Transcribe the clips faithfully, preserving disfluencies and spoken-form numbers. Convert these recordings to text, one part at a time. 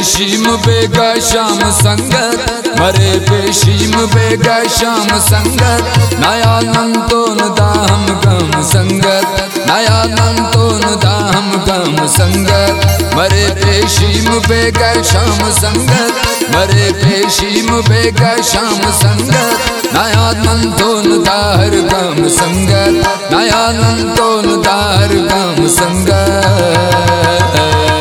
पेशीम बेगा शाम संगत मरे पेशीम बेगा शाम संगत नया नंतोन दाम गम संगत नया नंतोन दाम गम संगत मरे पेशीम बेगा शाम संगत मरे पेशीम बेगा शाम संगत नया नंतोन दार गम संगत नया नंतोन दार गम संगत।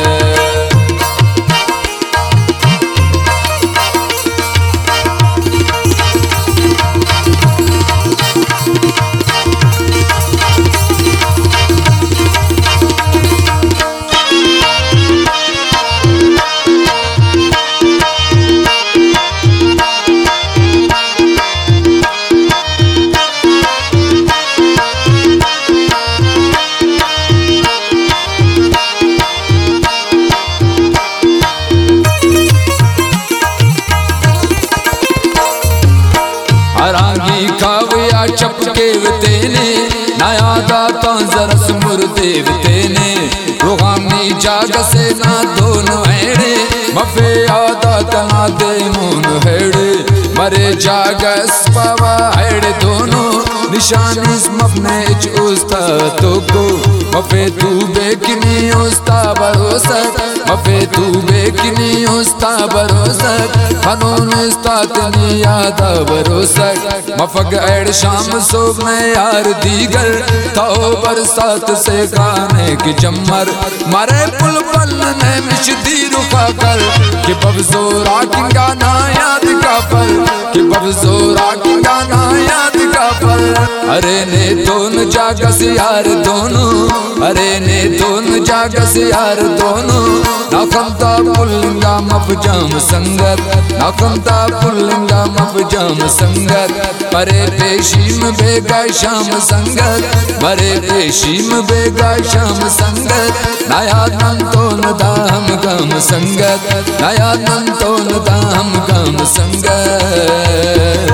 हरांगी खावया चपके तेने नया दाता जरस मुर्देव तेने रूहानी जाग से ना दोनों हेड़े मफे आदा तना दे मुन हेड़े मरे जागस पावा हेड़े दोनों निशानी मपने उस्ता तो को मफे तू बेकिनी उस्ता भरोसक मफे तू बेकिनी उस्ता भरोसक खनून इस्तातनी यादा भरोसक मफक एड़ शाम सोब में यार दीगर ताओ बरसात से गाने की जम्मर मरे पुल पल ने मिशदी रुका कर कि बबजोरा की गाना याद का पर कि बबजोरा की गाना याद का पर अरे ने दोन जागस यार दोनों अरे ने दोन जागस यार दोनों नाकमता पुल्लिंगा मफजाम संगत नाकमता पुल्लिंगा मफजाम संगत मरे पेशीम बेगा शाम संगत मरे पेशीम बेगा शाम संगत नया नंतोन दाम गम संगत नया नंतोन दाम गम संगत।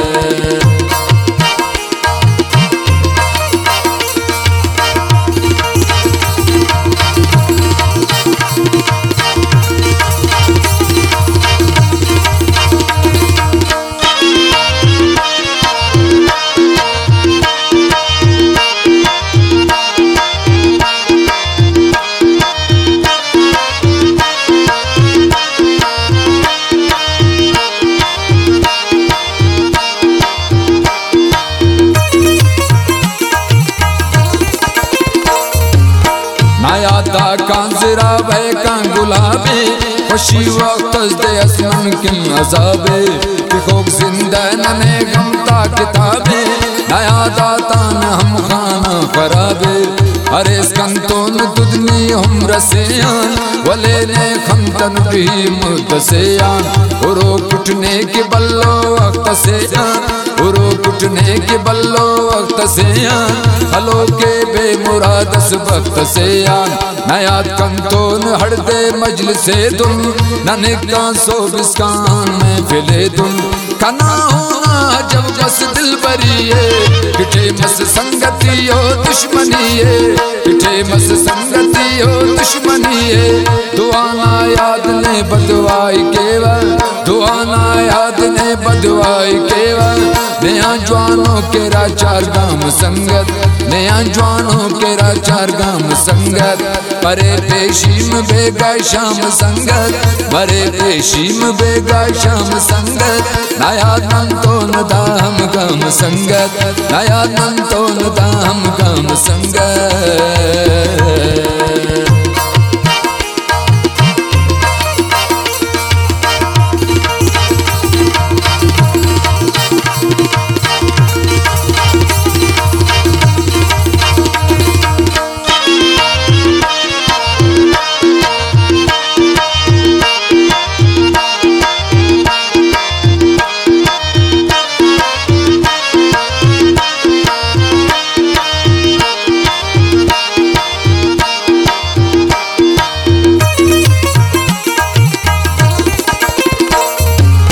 नया दा कांजरा भय कां गुलाबे खुशी वक्त दे असमन किन अजाबे खूब जिंदा नने गमता किताबे नया दाता न हम खाना खराबे अरे स्कंतोन दुदनी हम रसेयान वले ने खंतन भी मुदसेयान उरो कुटने के बल्लो वक्त सेयान उरो कुटने के बल्लो वक्त सेयान हलो के बेमुरादस वक्त सेयान नया कंतोन हड़दे मजल से तुम ननिका सो बिस्कान में फिले तुम कना होना जब बस दिल बरिए किठे मस संगति हो दुश्मनी है किठे मस संगति हो दुश्मनी है दुआना याद ने बदवाई केवल दुआना याद ने बदवाई केवल नया जवानों के राचार गाम संगत नया जवानों के राचार गाम संगत मरे पेशीम बेगा शाम संगत मरे पेशीम बेगा शाम संगत नया नंतोन दाम गम संगत नया नंतोन दाम गम संगत।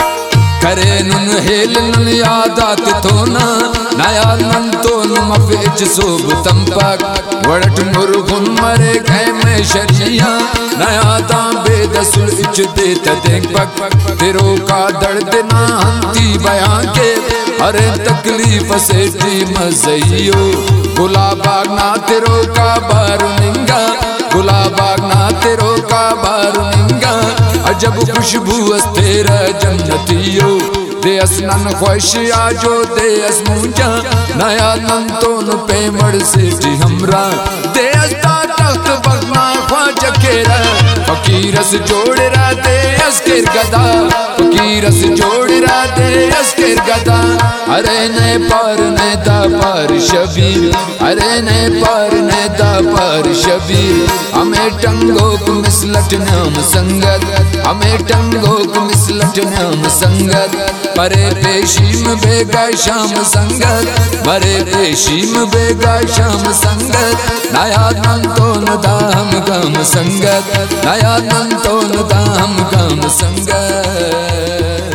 करे नुन हेल नुन यादात थोना नया नंतोन मफे इच सोब तंपक वड़ट मुरगुन मरे गए में शरिया नया तांबे दसुल इच देत देखपक तेरो का दर्द ना हंती बयां के अरे तकलीफ से टी मजइयो गुलाबाग ना तेरो का बारू निंगा गुलाबाग ना तेरो का बारू निंगा अजब खुशबू अस तेरा जन्नतियो दे असनन ख्वाहिश आजो दे अस मुंजा नया नन तोन पे मड़ सेठी हमरा दे अस्ता तख्त बगना ख्वाजा केरा फकीरस जोड़ रा दे अस्किर गदा फकीरस जोड़ रा दे अस्किर गदा अरे ने पार ने दा पार शबीर अरे ने पार ने दा पार शबीर हमें टंगो को मिसलट नाम संगत हमें टंगो को मिसलट नाम संगत मरे पेशीम बेगा शाम संगत मरे पेशीम बेगा शाम संगत नया नन तो दाम गम संगत नया नन तो दाम गम संगत।